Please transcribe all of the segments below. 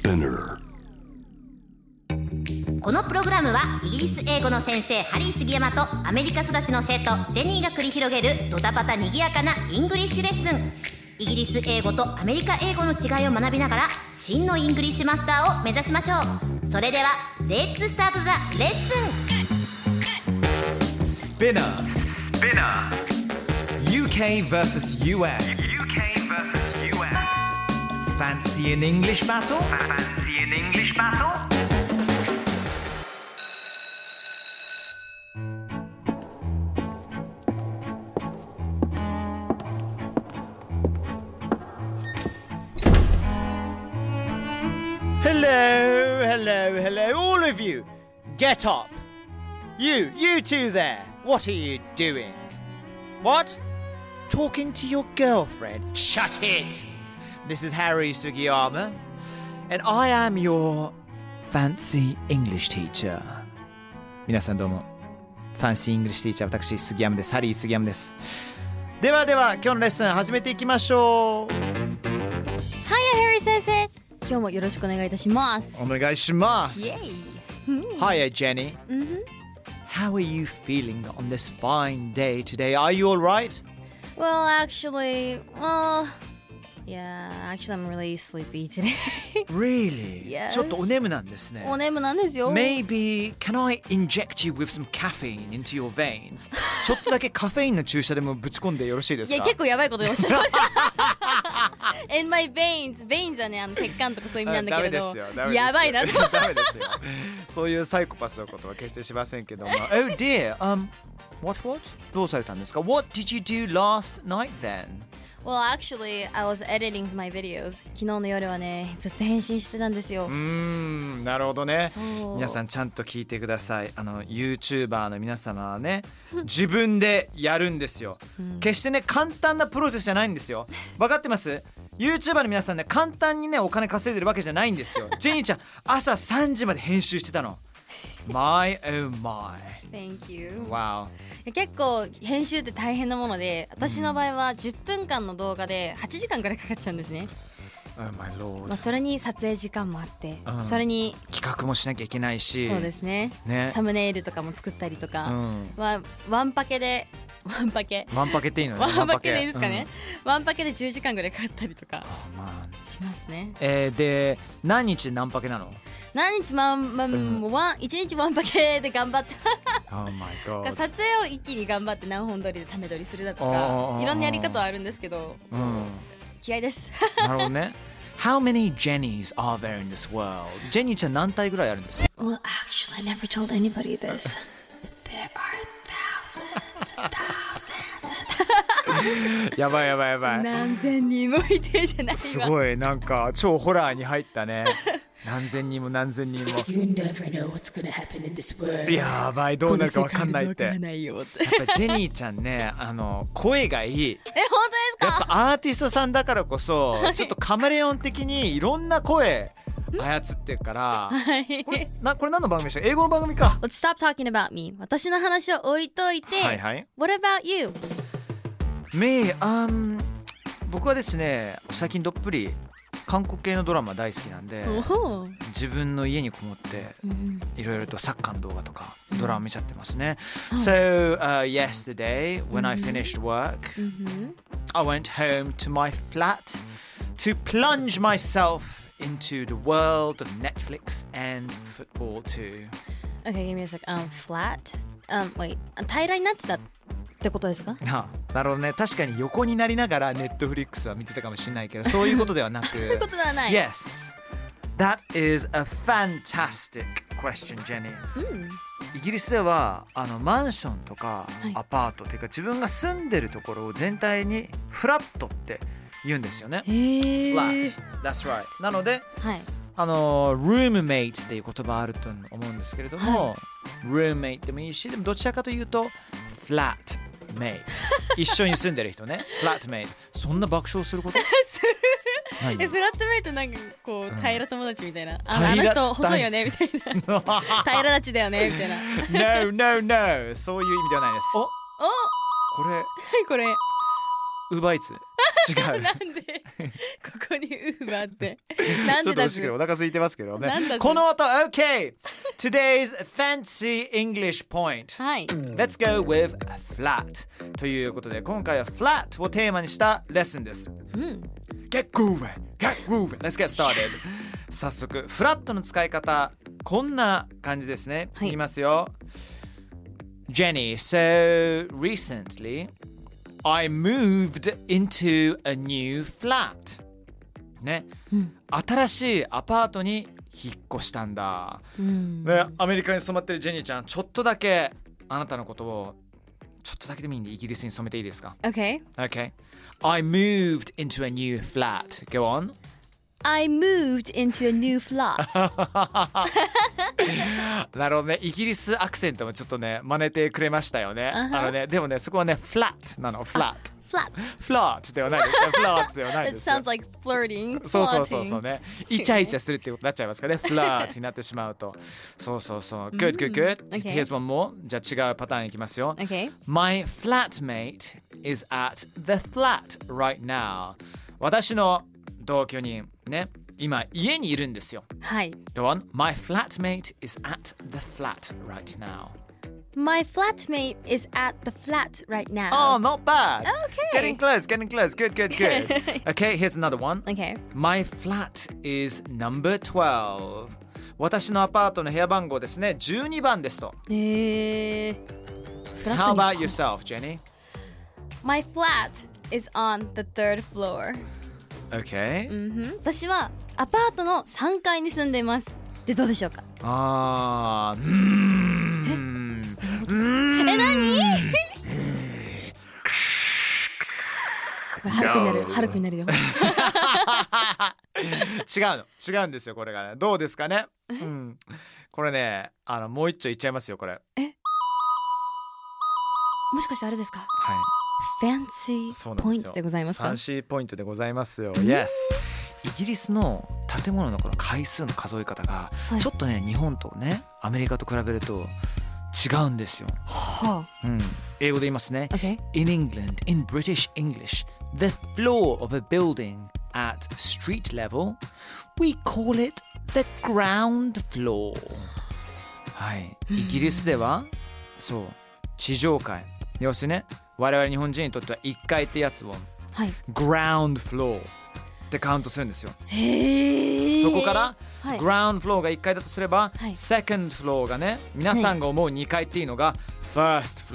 Spinner。 このプログラムはイギリス英語の先生ハリー杉山とアメリカ育ちの生徒ジェニーが繰り広げるドタパタにぎやかなイングリッシュレッスン。イギリス英語とアメリカ英語の違いを学びながら真のイングリッシュマスターを目指しましょう。それではレッツスタートザレッスン。 Spinner UK vs US Fancy an English battle? Hello, all of you. Get up. You two there. What are you doing? What? Talking to your girlfriend? Shut it. This is Harry Sugiyama, and I am your fancy English teacher. 皆さんどうも。ファンシーイングリッシュティーチャー私杉山です。ハリー杉山です。では今日のレッスン始めていきましょう。 はい、ハリー先生。今日もよろしくお願いいたします。 お願いします。 イエイ。 Hiya, Jenny. How are you feeling on this fine day today? Are you all right? Well, actually, I'm really sleepy today. Really? Yes. ちょっとお眠なんですね。 お眠なんですよ。 Maybe can I inject you with some caffeine into your veins? ちょっとだけカフェインの注射でもぶち込んでよろしいですか？ いや、結構やばいことでおっしゃってます。In my veins はね、血管とかそういう意味なんだけれど、 ダメですよ。 やばいなと。 ダメですよ。そういうサイコパスのことは決してしませんけども。Oh dear. What? どうされたんですか？ What did you do last night then? Well, actually, I was editing my videos. 昨日の夜はね、ずっと編集してたんですよ。 なるほどね。 そう。 皆さんちゃんと聞いてください。YouTuber の皆様はね、自分でやるんですよ。決してね、簡単なプロセスじゃないんですよ。分かってます？ YouTuber の皆さんね、簡単にね、お金稼いでるわけじゃないんですよ。ジェニーちゃん、朝3時まで編集してたの。My oh my. Thank you. Wow. 結構編集って大変なもので、私の場合は10分間の動画で8時間くらいかかっちゃうんですね。 Oh my lord. それに撮影時間もあって、それに企画もしなきゃいけないし。 そうですね。サムネイルとかも作ったりとか、ワンパケっていいのね。ワンパケでいいですかね。ワンパケで10時間ぐらいかかったりとかしますね。 で何日何パケなの？ 何日1日ワンパケで頑張って Oh my god. 撮影を一気に頑張って何本撮りでため撮りするだとか、いろんなやり方はあるんですけど、気合ですなるほどね。How many Jennies are there in this world? ジェニーちゃん何体ぐらいあるんですか？ Well, actually, I never told anybody this. There are thousands. やばい。 何千人もいてじゃないわ。 すごい、なんか超ホラーに入ったね。何千人も。 You never know what's gonna happen in this world. やばい、どうなるか分かんないって。やっぱないよってジェニーちゃんね、声がいい。 本当ですか？ やっぱアーティストさんだからこそ、ちょっとカメレオン的にいろんな声操ってるから。これ何の番組でした？英語の番組か。 Let's stop talking about me. 私の話を置いといて、What about you? Me, 僕はですね、最近どっぷり韓国系のドラマ大好きなんで、自分の家にこもっていろいろとサッカーの動画とかドラマ見ちゃってますね。So, yesterday when I finished work, I went home to my flat to plunge myself into the world of Netflix and football too. Okay, give me a sec. Flat? Wait, 平らになってたってことですか？ なるほどね。確かに横になりながらネットフリックスは見てたかもしれないけど、そういうことではなくそういうことではない。 Yes, that is a fantastic question, Jenny、イギリスではマンションとかアパートっていうか、自分が住んでるところを全体にフラットって言うんですよね。Flat, that's right。 なので、roommate っていう言葉あると思うんですけれども、roommate でもいいし、でもどちらかというと flatmate 一緒に住んでる人ね。flatmate。 そんな爆笑することフラットメイトなんかこう平ら友達みたいな、あの人細いよねみたいな平ら立ちだよねみたいな No そういう意味ではないです。これこれウーバーイーツ違うなんでこここにウがあってなんちょっとでだ惜しいけどお腹空いてますけどねなんだ。 この音 OK Today's fancy English point はい Let's go with flat ということで今回は flat をテーマにしたレッスンです、Get grooving Get grooving Let's get started 早速フラットの使い方こんな感じですね、言いますよ Jenny, so recently I moved into a new flat ね、新しいアパートに引っ越したんだ、ね、アメリカに染まってるジェニーちゃんちょっとだけあなたのことをちょっとだけでもいいんでイギリスに染めていいですか Okay Okay I moved into a new flat Go on I moved into a new flat なるほどねイギリスアクセントもちょっとね真似てくれましたよね、でもねそこはね flat なの flat Flat flat ではないですよ flat ではない It ですよ sounds like flirting そうねイチャイチャするってことになっちゃいますからね flat になってしまうとそう good Okay. Here's one more じゃあ違うパターンいきますよ Okay My flatmate is at the flat right now 私の同居人ね今家にいるんですよはい Go on My flatmate is at the flat right now My flatmate is at the flat right now Oh not bad Okay Getting close Good Okay here's another one Okay My flat is number 12私のアパートの部屋番号ですね12番ですとフラッ How トに about yourself Jenny? My flat is on the third floor Okay 私はアパートの3階に住んでいますでどうでしょうかあー何春くなるよ違うんですよこれがねどうですかね、これねもう一丁いっちゃいますよこれもしかしてあれですかはいファンシーポイントでございますかファンシーポイントでございますよ Yes イギリスの建物のこの回数の数え方が、ちょっとね日本とねアメリカと比べると違うんですよ、英語で言いますね、 Okay. In England, in British English, the floor of a building at street level, we call it the ground floor はいイギリスではそう地上階要するにね我々日本人にとっては1階ってやつを、ground floor ってカウントするんですよそこから、グラウンドフローが1階だとすれば、second floor がね皆さんが思う2階っていうのが、first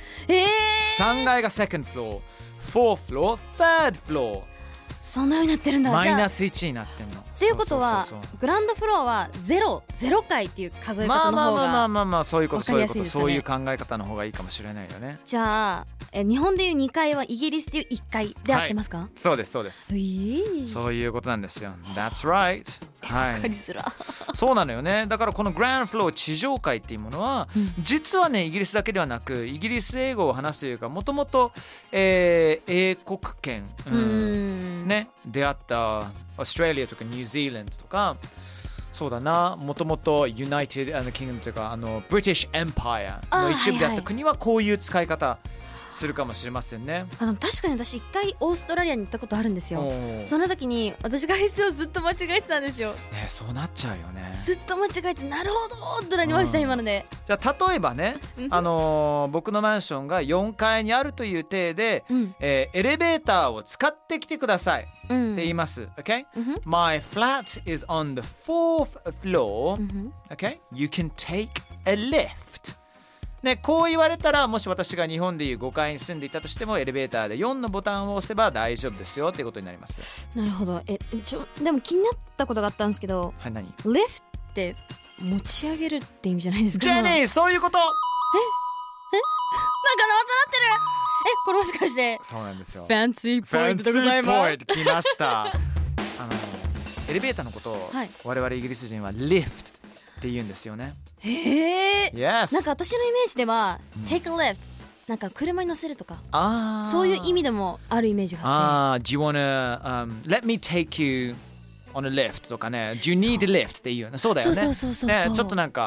floor、3階が second floor fourth floor third floor そんなようになってるんだマイナス1になってんのっていうことはグラウンドフロアは0階っていう数え方の方がまあそういうこと分かりやすいですかねそういう考え方の方がいいかもしれないよねじゃあ日本でいう2階はイギリスでいう1階で合ってますか、 そうですそういうことなんですよ That's right はい、そうなのよねだからこのグラウンドフロー地上階っていうものは、実はねイギリスだけではなくイギリス英語を話すというかもともと英国圏、ね出会ったオーストラリアとかニュージーランドとかそうだなもともとユナイテッドキングダムというかブリティッシュエンパイアの一部であった国はこういう使い方するかもしれませんね。 確かに私一回オーストラリアに行ったことあるんですよ。その時に私が質をずっと間違えてたんですよ。 ねそうなっちゃうよね。 ずっと間違えてなるほどってなりました、今ので。 じゃあ例えばね、僕のマンションが4階にあるという体で、エレベーターを使ってきてください、って言います。Okay? My flat is on the 4th floor. Okay? You can take a lift.ね、こう言われたらもし私が日本でいう5階に住んでいたとしてもエレベーターで4のボタンを押せば大丈夫ですよっていうことになります。 なるほど。でも気になったことがあったんですけど、 はい、何？ リフトって持ち上げるって意味じゃないですか？ ジェニーそういうこと。 なんかまたなってる。これもしかしてそうなんですよ。 ファンシーポイントでございます。 ファンシーポイント来ましたエレベーターのことを、我々イギリス人はリフトって言うんですよね。 Yes. なんか私のイメージでは、take a lift なんか車に乗せるとかそういう意味でもあるイメージがあって。 Do you wanna、let me take you on a lift とかね Do you need a lift っていうよね。そうだよね。そう、ね、ちょっとなんか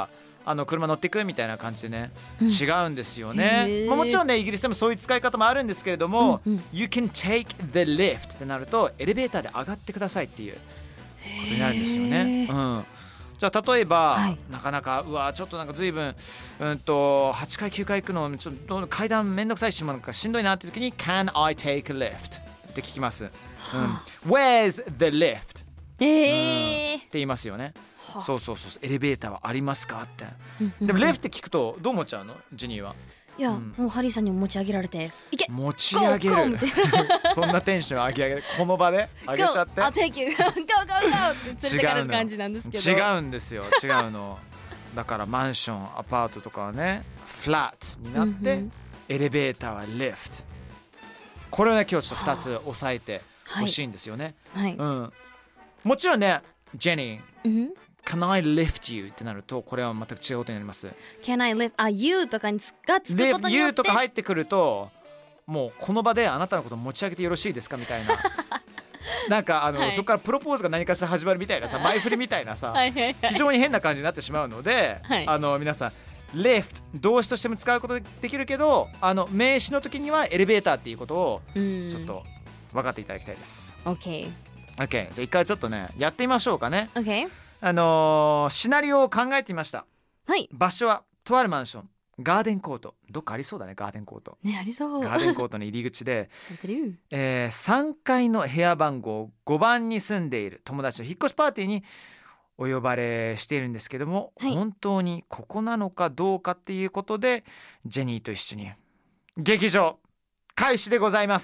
車乗っていくみたいな感じでね、違うんですよね。もちろんねイギリスでもそういう使い方もあるんですけれども、You can take the lift ってなるとエレベーターで上がってくださいっていうことになるんですよね。じゃあ例えば、なかなかちょっとなんか随分8階9階行くのちょっと階段めんどくさいしなんかしんどいなって時に Can I take a lift って聞きます。Where's the lift? って言いますよね。そうエレベーターはありますかって。でもリフトって聞くとどう思っちゃうのジニーは。 いや、もうハリーさんにも持ち上げられていけ持ち上げるそんなテンション上げこの場で上げちゃって I'll take you Go go go って連れてかれる感じなんですけど。 違うんですよ違うのだからマンションアパートとかはねフラットになって、エレベーターはリフト。これをね今日ちょっと2つ押さえてほしいんですよね。もちろんねジェニー、Can I lift you ってなるとこれは全く違うことになります。 Can I lift you とかがつくことによって you とか入ってくるともうこの場であなたのこと持ち上げてよろしいですかみたいななんかそこからプロポーズが何かしら始まるみたいなさ前振りみたいなさ非常に変な感じになってしまうので、皆さんlift 動詞としても使うことできるけど名詞の時にはエレベーターっていうことをちょっと分かっていただきたいです。 OK じゃあ一回ちょっとねやってみましょうかね。 OK シナリオを考えてみました。場所はとあるマンションガーデンコート。どっかありそうだねガーデンコートね。ありそう。 ガーデンコートの入り口で、3階の部屋番号5番に住んでいる友達の引っ越しパーティーにお呼ばれしているんですけども、本当にここなのかどうかっていうことでジェニーと一緒に劇場開始でございます。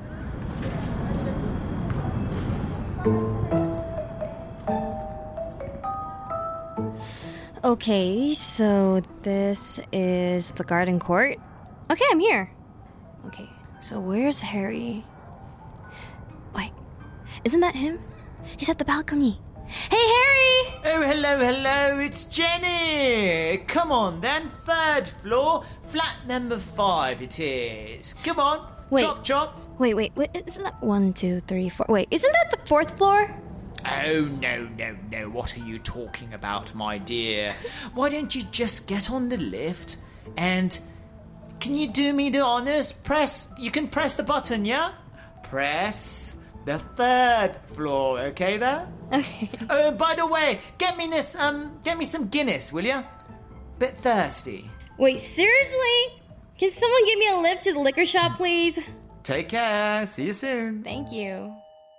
Okay, so this is the garden court. Okay, I'm here. Okay, so where's Harry? Wait, isn't that him? He's at the balcony. Hey, Harry! Oh, hello, it's Jenny. Come on then, 3rd floor, flat number 5 it is. Come on, Wait. chop. Wait, isn't that 1, 2, 3, 4? Wait, isn't that the 4th floor? Oh, no. What are you talking about, my dear? Why don't you just get on the lift and... Can you do me the honors? You can press the button, yeah? Press the 3rd floor, okay there? Okay. Oh, by the way, get me some Guinness, will you? Bit thirsty. Wait, seriously? Can someone give me a lift to the liquor shop, please? Take care. See you soon. Thank you.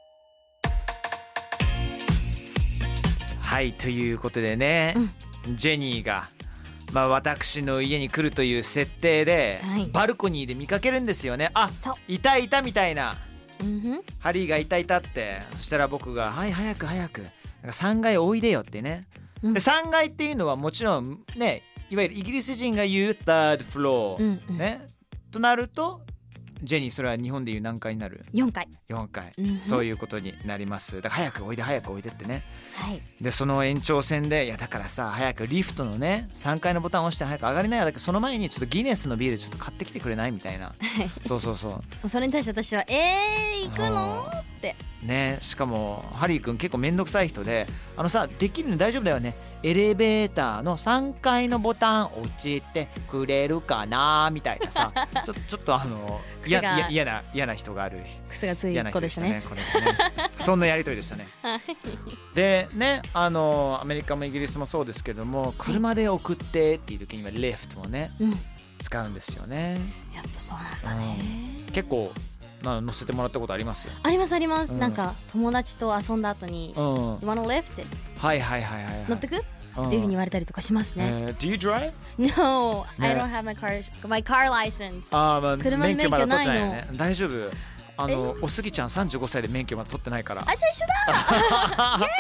はいということでね、ジェニーが、私の家に来るという設定で、バルコニーで見かけるんですよね。いたみたいな、ハリーがいたって。そしたら僕がはい早くなんか3階おいでよってね、で3階っていうのはもちろんねいわゆるイギリス人が言う 3rd floor、ねとなるとジェニーそれは日本でいう何階になる ？4階、 そういうことになります。だから早くおいでってね、でその延長線でだからさ早くリフトのね3階のボタンを押して早く上がりなよ。だからその前にちょっとギネスのビールちょっと買ってきてくれないみたいなそうそれに対して私は行くのってね。しかもハリー君結構めんどくさい人でできるの大丈夫だよね。エレベーターの3階のボタン押してくれるかなみたいなさちょっと嫌な人がある癖がつい子でしたね。 これですねそんなやりとりでしたねでねアメリカもイギリスもそうですけども車で送ってっていう時にはリフトをね、使うんですよね。 やっぱそうなんだね。 結構乗せてもらったことあります？ あります、なんか友達と遊んだ後に、You wanna lift? って乗ってく？っていう風に言われたりとかしますね。 Do you drive? No, I don't have my car license. 車の免許ないの。 大丈夫。おすぎちゃん35歳で免許まだ取ってないから。 じゃあ一緒だ。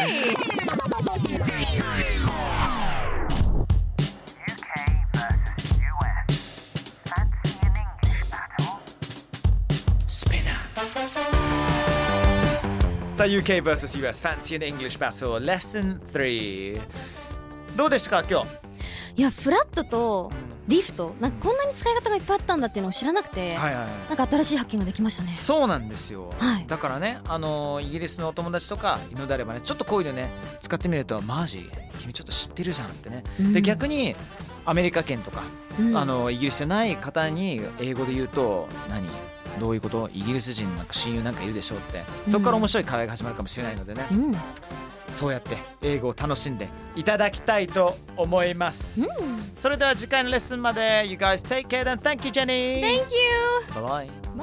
さあ UK vs US Fancy an English Battle Lesson 3どうでしたか今日？ いやフラットとリフトなんかこんなに使い方がいっぱいあったんだっていうのを知らなくて、 はいはいはい、 なんか新しい発見ができましたね。 そうなんですよ、 はい、 だからねイギリスのお友達とかいるのであればねちょっとこういうのね使ってみるとマジ君ちょっと知ってるじゃんってね、 うん、 で逆にアメリカ圏とか、 うん、 イギリスじゃない方に英語で言うとどういうことイギリス人なんか親友なんかいるでしょうって、そこから面白い会話が始まるかもしれないのでね、 うん、 そうやって英語を楽しんでいただきたいと思います、 うん、 それでは次回のレッスンまで You guys take care and thank you Jenny. Thank you. Bye bye. Bye.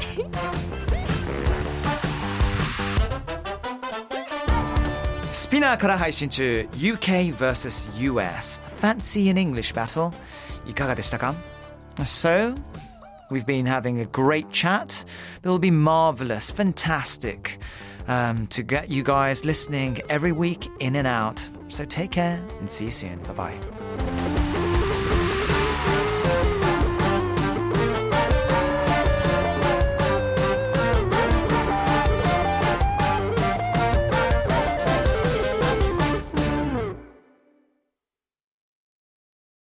Spinner から配信中 UK vs US Fancy in English Battle いかがでしたか？ So we've been having a great chat. It'll be marvelous, fantastic to get you guys listening every week in and out. So take care and see you soon. Bye bye.